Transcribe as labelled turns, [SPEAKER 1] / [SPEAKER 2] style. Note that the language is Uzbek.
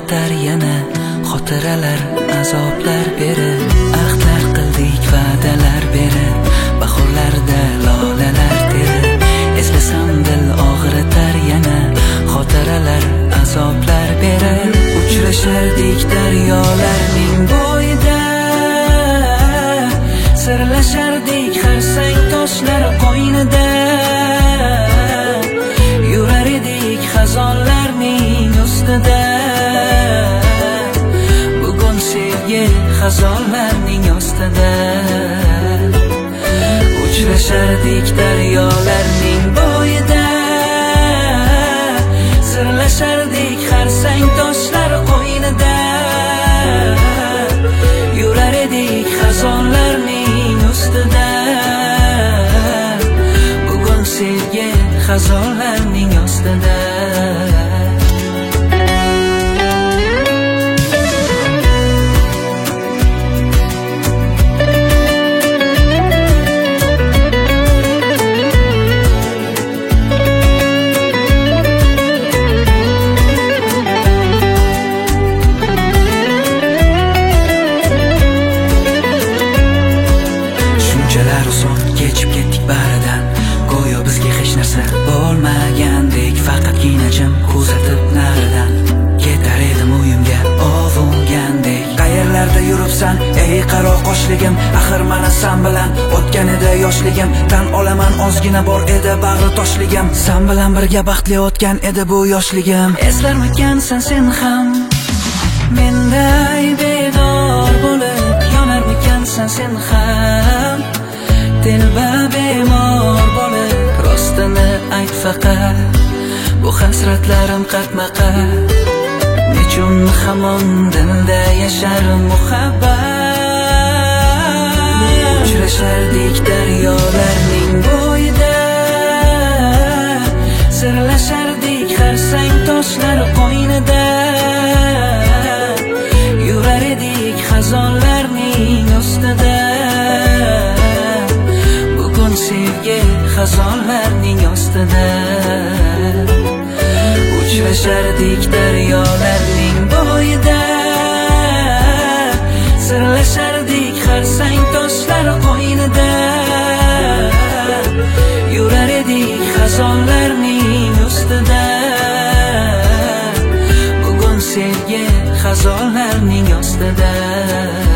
[SPEAKER 1] og'ritar yana xotiralar, azoblar berib, ahdlar qildik, va'dalar berib, bahorlarda lolalar terib, eslasam dil og'ritar yana xotiralar, azoblar berib, uchrashardik daryolarning bo'yida, sirlashardik xarsang toshlar qo'ynida, yurar edik xazonlarning ustida. Bugun sevgi xazonlarning ostida, uchrashardik daryolarning bo'yida, sirlashardik xarsang toshlar qo'ynida, yurar edik xazonlarning ustida. Bugun sevgi xazonlarning ostida. Kechib ketdik baridan, go'yo bizga hech narsa bo'lmagandek, faqatgina jim kuzatib naridan ketar edim uyimga ovungandek. Qayerlarda yuribsan ey qaro qoshligim, axir mana san bilan o'tgan edi yoshligim, tan olaman ozgina bor edi bag'ri toshligim, san bilan birga baxtli o'tgan edi bu yoshligim. Eslarmikansan sen ham menday bedor bo'lib, yonarmikansan sen ham telba bemor bo'lib, rostini ayt faqat, bu hasratlarim qatma-qat, nechun hamon dilda yashar muhabbat. Uchrashardik daryolarning bo'yida, sirlashardik xarsang toshlar qo'ynida, yurar edik xazonlarning ustida. Sevgi xazonlarning ostida, uchrashardik daryolarning bo'yida, sirlashardik xarsang toshlar qo'ynida, yurar edik xazonlarning ustida. Bugun sevgi xazonlarning ostida.